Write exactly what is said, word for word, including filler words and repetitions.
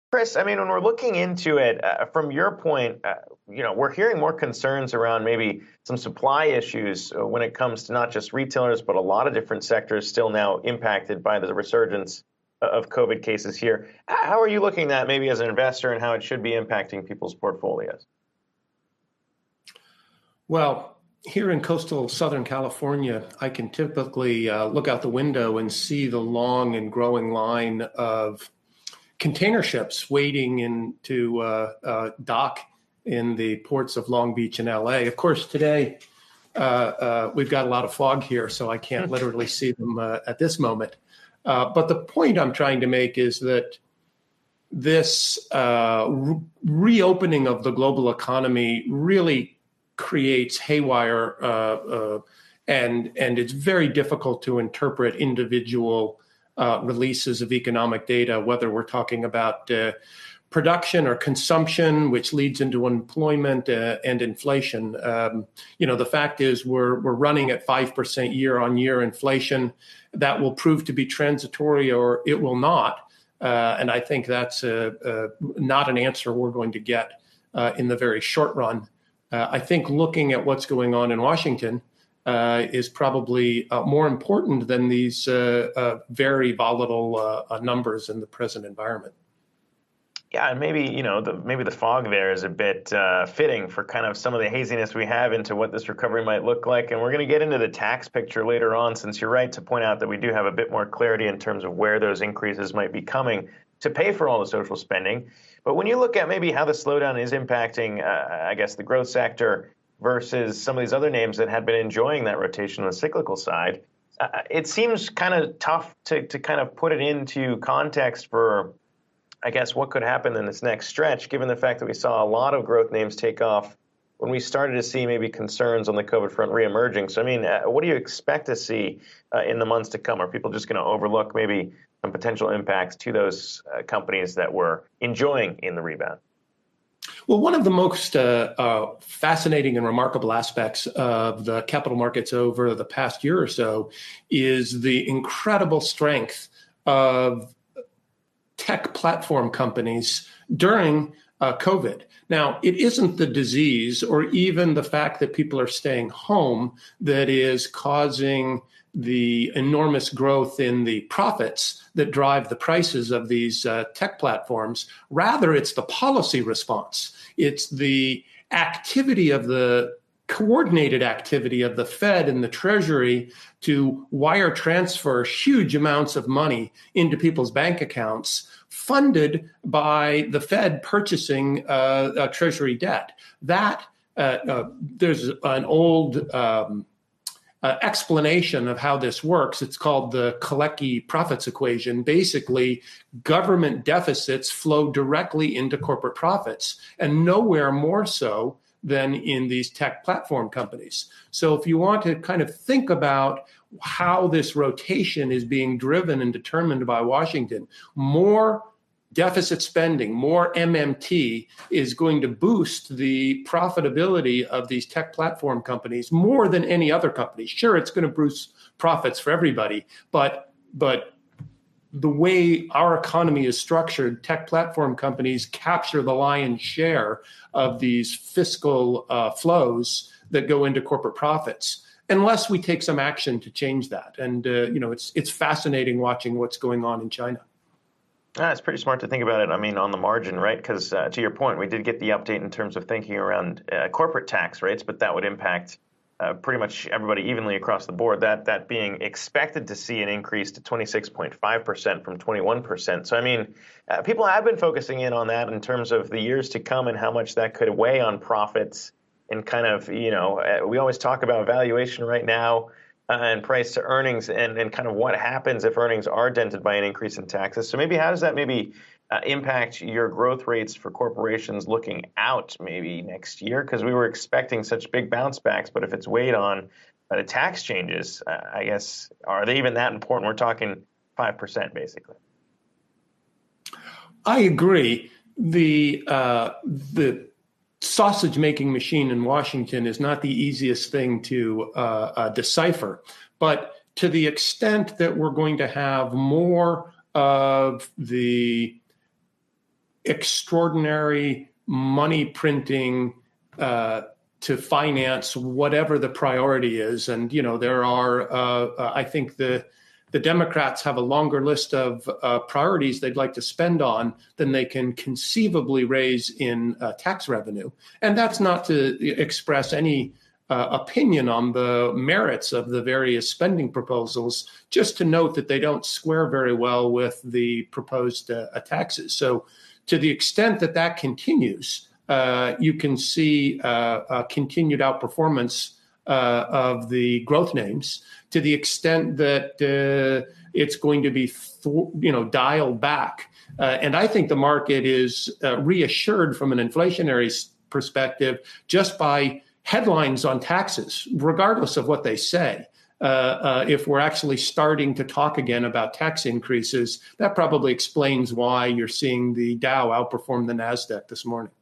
Chris, I mean, when we're looking into it, uh, from your point, uh, you know, we're hearing more concerns around maybe some supply issues uh, when it comes to not just retailers, but a lot of different sectors still now impacted by the resurgence of COVID cases here. How are you looking at maybe as an investor and how it should be impacting people's portfolios? Well, here in coastal Southern California, I can typically uh, look out the window and see the long and growing line of container ships waiting in to uh, uh, dock in the ports of Long Beach and L A. Of course, today uh, uh, we've got a lot of fog here, so I can't literally see them uh, at this moment. Uh, but the point I'm trying to make is that this uh, re- reopening of the global economy really creates haywire, uh, uh, and and it's very difficult to interpret individual Uh, releases of economic data, whether we're talking about uh, production or consumption, which leads into employment uh, and inflation. Um, you know, the fact is we're we're running at five percent year on year inflation. That will prove to be transitory or it will not. Uh, and I think that's uh, uh, not an answer we're going to get uh, in the very short run. Uh, I think looking at what's going on in Washington Uh, is probably uh, more important than these uh, uh, very volatile uh, uh, numbers in the present environment. Yeah, and maybe, you know, the, maybe the fog there is a bit uh, fitting for kind of some of the haziness we have into what this recovery might look like. And we're going to get into the tax picture later on, since you're right to point out that we do have a bit more clarity in terms of where those increases might be coming to pay for all the social spending. But when you look at maybe how the slowdown is impacting, uh, I guess, the growth sector versus some of these other names that had been enjoying that rotation on the cyclical side, uh, it seems kind of tough to, to kind of put it into context for, I guess, what could happen in this next stretch, given the fact that we saw a lot of growth names take off when we started to see maybe concerns on the COVID front reemerging. So, I mean, uh, what do you expect to see uh, in the months to come? Are people just going to overlook maybe some potential impacts to those uh, companies that were enjoying in the rebound? Well, one of the most uh, uh, fascinating and remarkable aspects of the capital markets over the past year or so is the incredible strength of tech platform companies during uh, COVID. Now, it isn't the disease or even the fact that people are staying home that is causing the enormous growth in the profits that drive the prices of these uh, tech platforms. Rather, it's the policy response. It's the activity of the coordinated activity of the Fed and the Treasury to wire transfer huge amounts of money into people's bank accounts, funded by the Fed purchasing uh, uh, Treasury debt. That uh, uh, there's an old um, Uh, explanation of how this works. It's called the Kalecki profits equation. Basically, government deficits flow directly into corporate profits, and nowhere more so than in these tech platform companies. So if you want to kind of think about how this rotation is being driven and determined by Washington, more deficit spending, more M M T is going to boost the profitability of these tech platform companies more than any other company. Sure, it's going to boost profits for everybody, but but the way our economy is structured, tech platform companies capture the lion's share of these fiscal uh, flows that go into corporate profits, unless we take some action to change that. And uh, you know, it's it's fascinating watching what's going on in China. Ah, it's pretty smart to think about it. I mean, on the margin, right? Because uh, to your point, we did get the update in terms of thinking around uh, corporate tax rates, but that would impact uh, pretty much everybody evenly across the board. That that being expected to see an increase to twenty-six point five percent from twenty-one percent. So, I mean, uh, people have been focusing in on that in terms of the years to come and how much that could weigh on profits and kind of, you know, uh, we always talk about valuation right now. Uh, and price to earnings and, and kind of what happens if earnings are dented by an increase in taxes. So maybe how does that maybe uh, impact your growth rates for corporations looking out maybe next year? Because we were expecting such big bounce backs, but if it's weighed on by the tax changes, uh, I guess, are they even that important? We're talking five percent basically. I agree. The uh, the sausage making machine in Washington is not the easiest thing to uh, uh, decipher. But to the extent that we're going to have more of the extraordinary money printing uh, to finance whatever the priority is. And, you know, there are, uh, uh, I think the the Democrats have a longer list of uh, priorities they'd like to spend on than they can conceivably raise in uh, tax revenue. And that's not to express any uh, opinion on the merits of the various spending proposals, just to note that they don't square very well with the proposed uh, taxes. So to the extent that that continues, uh, you can see uh, a continued outperformance uh, of the growth names. To the extent that uh, it's going to be, th- you know, dialed back. Uh, and I think the market is uh, reassured from an inflationary perspective just by headlines on taxes, regardless of what they say. Uh, uh, if we're actually starting to talk again about tax increases, that probably explains why you're seeing the Dow outperform the NASDAQ this morning.